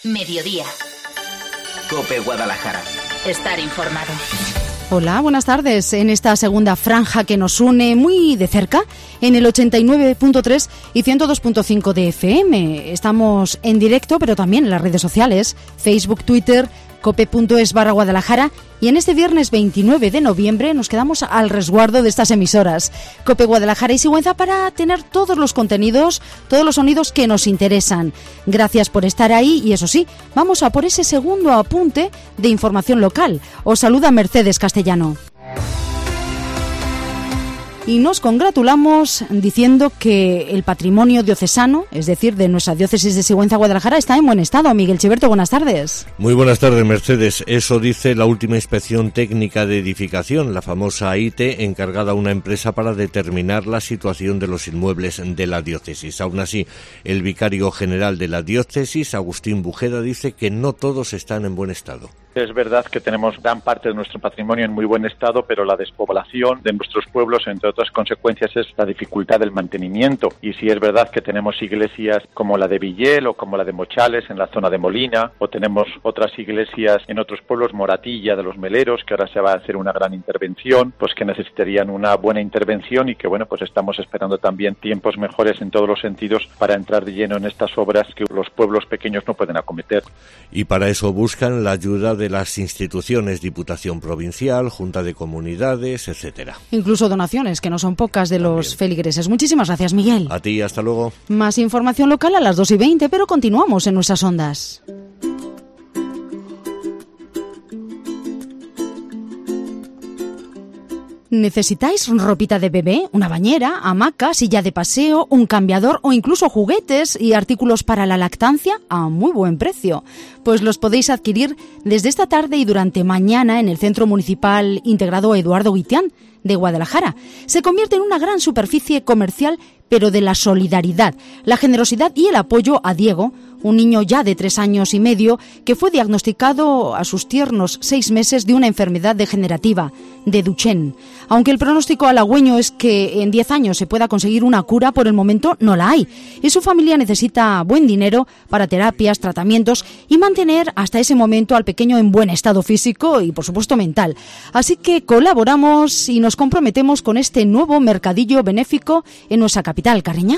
Mediodía. COPE Guadalajara. Estar informado. Hola, buenas tardes. En esta segunda franja que nos une muy de cerca, en el 89.3 y 102.5 de FM. Estamos en directo, pero también en las redes sociales, Facebook, Twitter, cope.es/Guadalajara, y en este viernes 29 de noviembre nos quedamos al resguardo de estas emisoras, Cope Guadalajara y Sigüenza, para tener todos los contenidos, todos los sonidos que nos interesan. Gracias por estar ahí y eso sí, vamos a por ese segundo apunte de información local. Os saluda Mercedes Castellano. Y nos congratulamos diciendo que el patrimonio diocesano, es decir, de nuestra diócesis de Sigüenza, Guadalajara, está en buen estado. Miguel Chiberto, buenas tardes. Muy buenas tardes, Mercedes. Eso dice la última inspección técnica de edificación, la famosa AIT, encargada a una empresa para determinar la situación de los inmuebles de la diócesis. Aún así, el vicario general de la diócesis, Agustín Bujeda, dice que no todos están en buen estado. Es verdad que tenemos gran parte de nuestro patrimonio en muy buen estado, pero la despoblación de nuestros pueblos, entre otras consecuencias, es la dificultad del mantenimiento. Y sí es verdad que tenemos iglesias como la de Villel o como la de Mochales en la zona de Molina, o tenemos otras iglesias en otros pueblos, Moratilla de los Meleros, que ahora se va a hacer una gran intervención, pues que necesitarían una buena intervención y que bueno, pues estamos esperando también tiempos mejores en todos los sentidos para entrar de lleno en estas obras que los pueblos pequeños no pueden acometer. Y para eso buscan la ayuda de las instituciones, Diputación Provincial, Junta de Comunidades, etcétera. Incluso donaciones, que no son pocas, de también los feligreses. Muchísimas gracias, Miguel. A ti, hasta luego. Más información local a las 2:20, pero continuamos en nuestras ondas. ¿Necesitáis ropita de bebé, una bañera, hamaca, silla de paseo, un cambiador o incluso juguetes y artículos para la lactancia a muy buen precio? Pues los podéis adquirir desde esta tarde y durante mañana en el Centro Municipal Integrado Eduardo Guitián de Guadalajara. Se convierte en una gran superficie comercial, pero de la solidaridad, la generosidad y el apoyo a Diego, un niño ya de 3 años y medio que fue diagnosticado a sus tiernos 6 meses de una enfermedad degenerativa, de Duchenne. Aunque el pronóstico halagüeño es que en 10 años se pueda conseguir una cura, por el momento no la hay. Y su familia necesita buen dinero para terapias, tratamientos y mantener hasta ese momento al pequeño en buen estado físico y, por supuesto, mental. Así que colaboramos y nos comprometemos con este nuevo mercadillo benéfico en nuestra capital, Carreñá.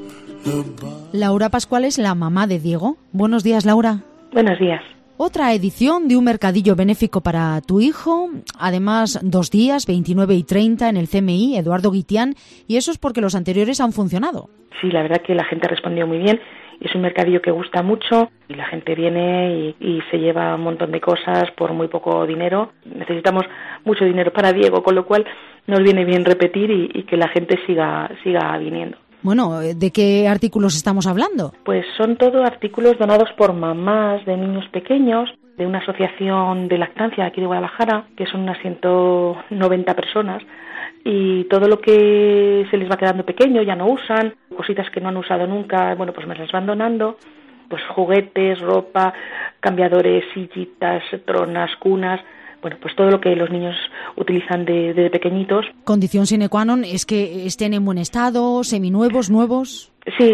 Laura Pascual es la mamá de Diego. Buenos días, Laura. Buenos días. Otra edición de un mercadillo benéfico para tu hijo, además 2 días, 29 y 30 en el CMI Eduardo Guitián, y eso es porque los anteriores han funcionado. Sí, la verdad que la gente respondió muy bien, es un mercadillo que gusta mucho y la gente viene y se lleva un montón de cosas por muy poco dinero. Necesitamos mucho dinero para Diego, con lo cual nos viene bien repetir y que la gente siga viniendo. Bueno, ¿de qué artículos estamos hablando? Pues son todos artículos donados por mamás de niños pequeños, de una asociación de lactancia aquí de Guadalajara, que son unas 190 personas, y todo lo que se les va quedando pequeño ya no usan, cositas que no han usado nunca, bueno, pues me las van donando, pues juguetes, ropa, cambiadores, sillitas, tronas, cunas. Bueno, pues todo lo que los niños utilizan de pequeñitos. ¿Condición sine qua non es que estén en buen estado, seminuevos, nuevos? Sí.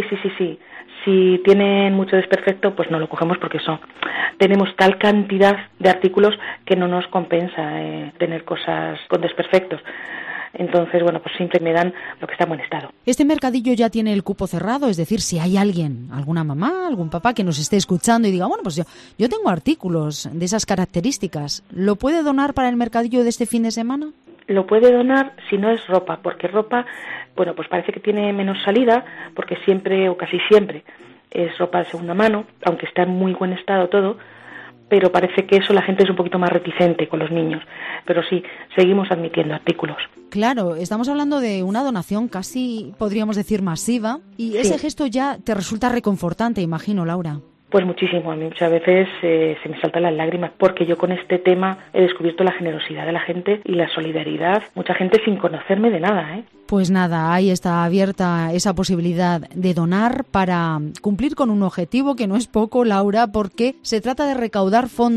Si tienen mucho desperfecto, pues no lo cogemos porque tenemos tal cantidad de artículos que no nos compensa tener cosas con desperfectos. Entonces, bueno, pues siempre me dan lo que está en buen estado. Este mercadillo ya tiene el cupo cerrado, es decir, si hay alguien, alguna mamá, algún papá que nos esté escuchando y diga, bueno, pues yo tengo artículos de esas características, ¿lo puede donar para el mercadillo de este fin de semana? Lo puede donar si no es ropa, porque ropa, bueno, pues parece que tiene menos salida, porque siempre o casi siempre es ropa de segunda mano, aunque está en muy buen estado todo, pero parece que eso la gente es un poquito más reticente con los niños. Pero sí, seguimos admitiendo artículos. Claro, estamos hablando de una donación casi, podríamos decir, masiva, y ese gesto ya te resulta reconfortante, imagino, Laura. Pues muchísimo, a mí muchas veces se me saltan las lágrimas, porque yo con este tema he descubierto la generosidad de la gente y la solidaridad, mucha gente sin conocerme de nada, ¿eh? Pues nada, ahí está abierta esa posibilidad de donar para cumplir con un objetivo que no es poco, Laura, porque se trata de recaudar fondos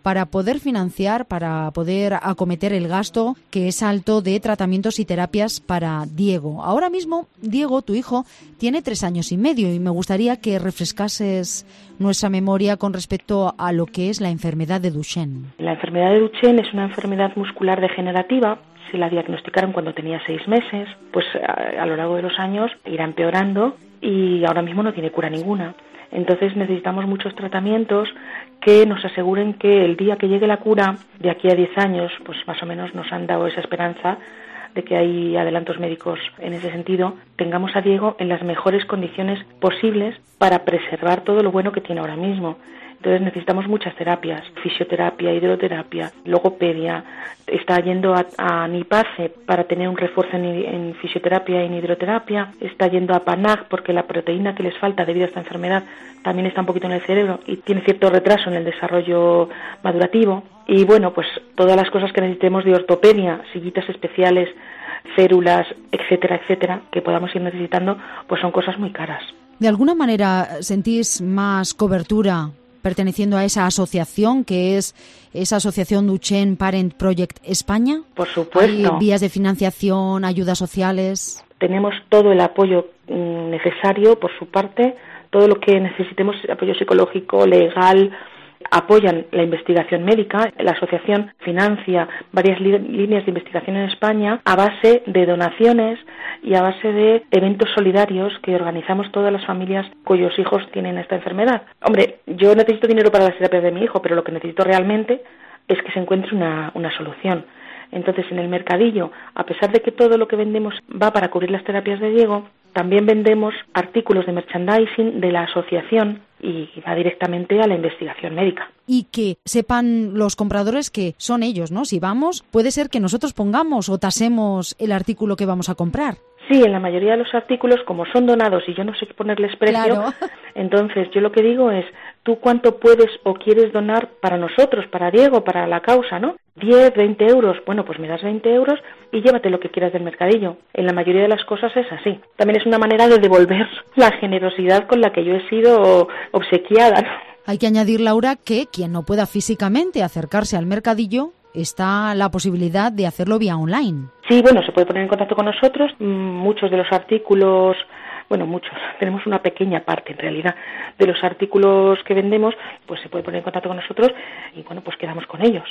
para poder financiar, para poder acometer el gasto que es alto de tratamientos y terapias para Diego. Ahora mismo, Diego, tu hijo, tiene 3 años y medio y me gustaría que refrescases nuestra memoria con respecto a lo que es la enfermedad de Duchenne. La enfermedad de Duchenne es una enfermedad muscular degenerativa. Se la diagnosticaron cuando tenía 6 meses, pues a lo largo de los años irá empeorando y ahora mismo no tiene cura ninguna. Entonces necesitamos muchos tratamientos que nos aseguren que el día que llegue la cura, de aquí a 10 años, pues más o menos nos han dado esa esperanza de que hay adelantos médicos en ese sentido, tengamos a Diego en las mejores condiciones posibles para preservar todo lo bueno que tiene ahora mismo. Entonces necesitamos muchas terapias, fisioterapia, hidroterapia, logopedia, está yendo a Nipace para tener un refuerzo en fisioterapia y en hidroterapia, está yendo a Panag porque la proteína que les falta debido a esta enfermedad también está un poquito en el cerebro y tiene cierto retraso en el desarrollo madurativo. Y bueno, pues todas las cosas que necesitemos de ortopedia, sillitas especiales, férulas, etcétera, etcétera, que podamos ir necesitando, pues son cosas muy caras. ¿De alguna manera sentís más cobertura perteneciendo a esa asociación que es esa asociación Duchenne Parent Project España? Por supuesto. ¿Hay vías de financiación, ayudas sociales? Tenemos todo el apoyo necesario por su parte, todo lo que necesitemos, apoyo psicológico, legal, apoyan la investigación médica. La asociación financia varias líneas de investigación en España a base de donaciones y a base de eventos solidarios que organizamos todas las familias cuyos hijos tienen esta enfermedad. Hombre, yo necesito dinero para las terapias de mi hijo, pero lo que necesito realmente es que se encuentre una solución. Entonces, en el mercadillo, a pesar de que todo lo que vendemos va para cubrir las terapias de Diego, también vendemos artículos de merchandising de la asociación y va directamente a la investigación médica. Y que sepan los compradores que son ellos, ¿no? Si vamos, puede ser que nosotros pongamos o tasemos el artículo que vamos a comprar. Sí, en la mayoría de los artículos, como son donados y yo no sé ponerles precio, claro. Entonces yo lo que digo es, ¿tú cuánto puedes o quieres donar para nosotros, para Diego, para la causa, ¿no? 10, 20 euros, bueno, pues me das 20 euros y llévate lo que quieras del mercadillo. En la mayoría de las cosas es así. También es una manera de devolver la generosidad con la que yo he sido obsequiada, ¿no? Hay que añadir, Laura, que quien no pueda físicamente acercarse al mercadillo, está la posibilidad de hacerlo vía online. Sí, bueno, se puede poner en contacto con nosotros. Muchos de los artículos, bueno, muchos, tenemos una pequeña parte en realidad de los artículos que vendemos, pues se puede poner en contacto con nosotros y bueno, pues quedamos con ellos.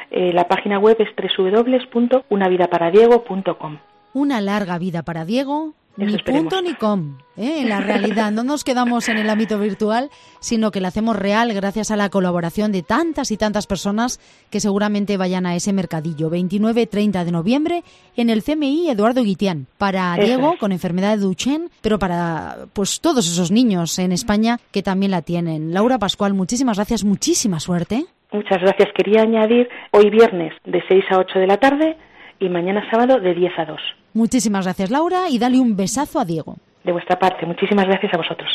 La página web es www.unavidaparadiego.com. Una larga vida para Diego. Eso ni esperemos. punto ni com. En la realidad no nos quedamos en el ámbito virtual, sino que la hacemos real gracias a la colaboración de tantas y tantas personas que seguramente vayan a ese mercadillo 29-30 de noviembre en el CMI Eduardo Guitián. Para Diego con enfermedad de Duchenne, pero para pues todos esos niños en España que también la tienen. Laura Pascual, muchísimas gracias, muchísima suerte. Muchas gracias. Quería añadir hoy viernes de 6 a 8 de la tarde y mañana sábado de 10 a 2. Muchísimas gracias, Laura, y dale un besazo a Diego. De vuestra parte, muchísimas gracias a vosotros.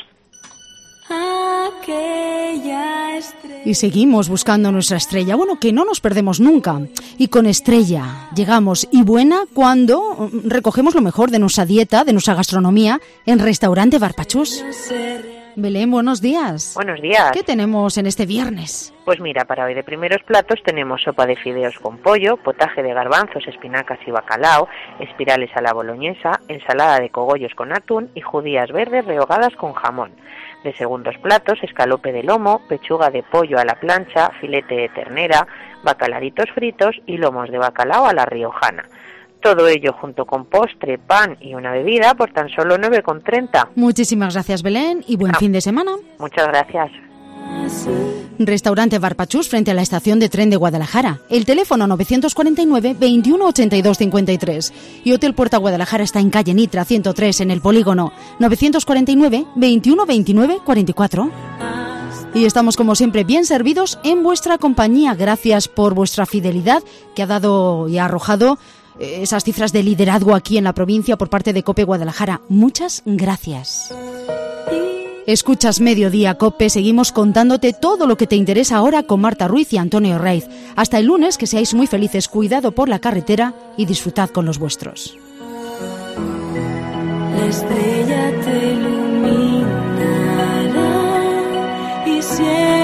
Y seguimos buscando nuestra estrella, bueno, que no nos perdemos nunca. Y con estrella llegamos y buena cuando recogemos lo mejor de nuestra dieta, de nuestra gastronomía, en Restaurante Barpachús. Belén, buenos días. Buenos días. ¿Qué tenemos en este viernes? Pues mira, para hoy de primeros platos tenemos sopa de fideos con pollo, potaje de garbanzos, espinacas y bacalao, espirales a la boloñesa, ensalada de cogollos con atún y judías verdes rehogadas con jamón. De segundos platos, escalope de lomo, pechuga de pollo a la plancha, filete de ternera, bacalaritos fritos y lomos de bacalao a la riojana. Todo ello junto con postre, pan y una bebida por tan solo 9,30. Muchísimas gracias, Belén, y buen fin de semana. Muchas gracias. Restaurante Barpachús frente a la estación de tren de Guadalajara. El teléfono 949 21 82 53. Y Hotel Puerta Guadalajara está en calle Nitra 103 en el polígono 949 21 29 44. Y estamos como siempre bien servidos en vuestra compañía. Gracias por vuestra fidelidad que ha dado y ha arrojado esas cifras de liderazgo aquí en la provincia por parte de COPE Guadalajara. Muchas gracias. Escuchas Mediodía COPE, seguimos contándote todo lo que te interesa ahora con Marta Ruiz y Antonio Raiz. Hasta el lunes, que seáis muy felices, cuidado por la carretera y disfrutad con los vuestros. La estrella te iluminará y siempre